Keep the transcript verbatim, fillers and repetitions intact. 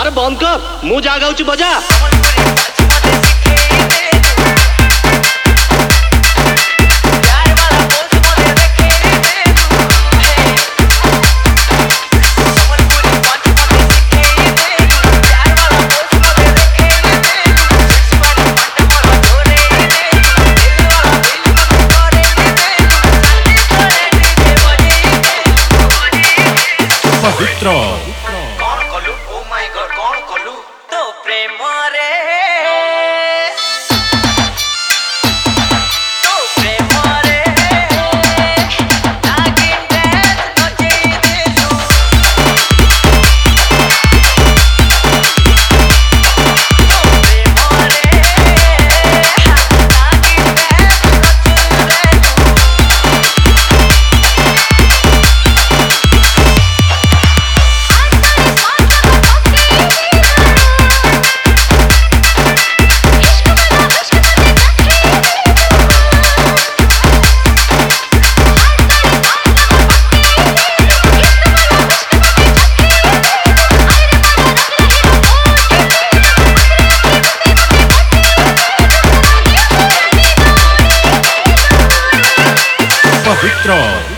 अरे बंद कर मु जा गाउची बजा। पवित्र कौन कलु ओ माय गॉड कौन कलु तो प्रेम रे तो प्रेम रे नागिन डांस बजे देलु तो प्रेम रे नागिन पवित्र।